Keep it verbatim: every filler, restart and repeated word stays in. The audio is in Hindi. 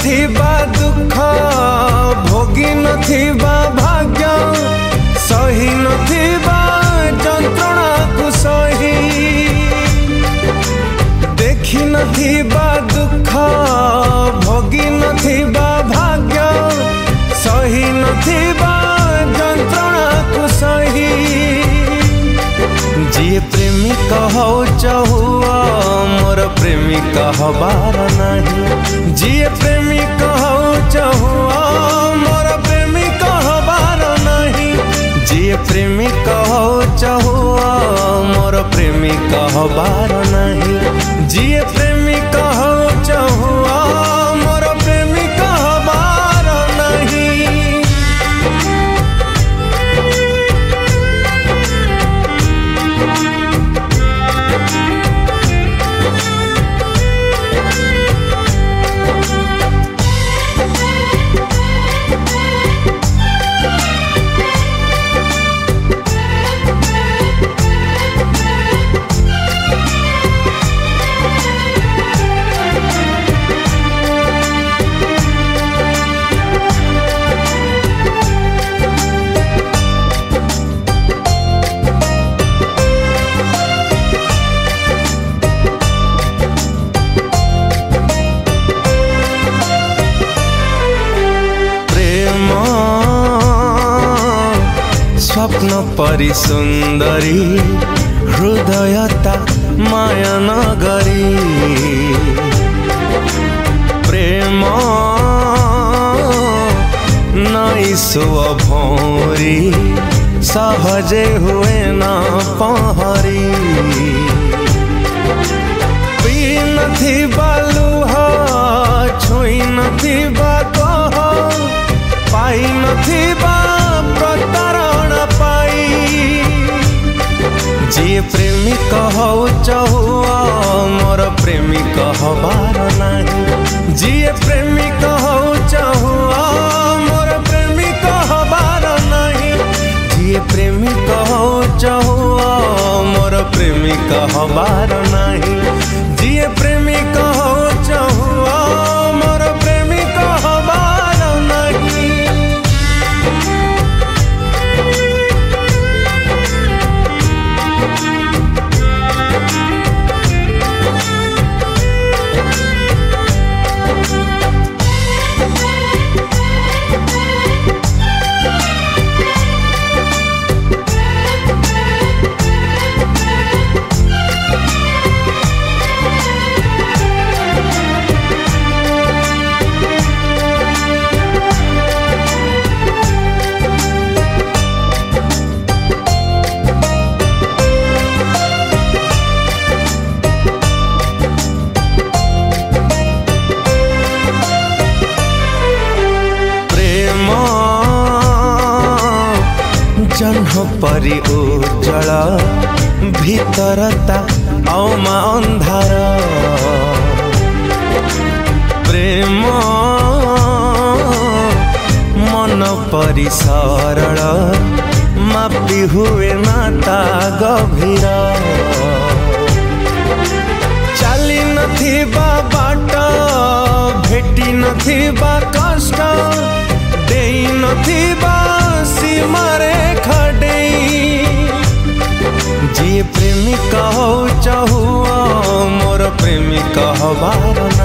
नथिबा दुख भोगी नथिबा भाग्य सही नथिबा जंत्रणा को सही देखी नथिबा दुख भोगी नथिबा भाग्य सही नथिबा जंत्रणा को सही जी प्रेमिक हो चहुआ मोर प्रेमिक हबार नहीं जी प्रेमिक हो चहुआ मोर प्रेमिक हबार नहीं जी प्रेमिक हो चहुआ मोर प्रेमिक हबार नहीं जी प्रेमिक हो चहुआ मोर प्रेमिक हबार नहीं। स्वप्न परि सुंदरी हृदयता माया नगरी प्रेम नई सुव भौरी सहजे हुए न पहरी पी नथिबा लुह छुई नथिबा कह पाई नथिबा प्रतारण पाई जी प्रेमिक हो चहुआ मोर प्रेमिक हबार नहीं जी प्रेमिक हो चहुआ मोर प्रेमिक हबार नहीं जी प्रेमिक हो चहुआ मोर प्रेमिक हबार नहीं जी प्रेमिक हो चहुआ मोर प्रेमिक हबार नहीं। जह्न परि उज्जल भीतरता औमा अंधार प्रेम मन परि सरल मापी हुए नाता गभीर चाली नथिबा बाट भेटी नथिबा कष्ट देई नथिबा सीमारे खडेई जी प्रेमिक हो चहुआ मोर प्रेमिक हबार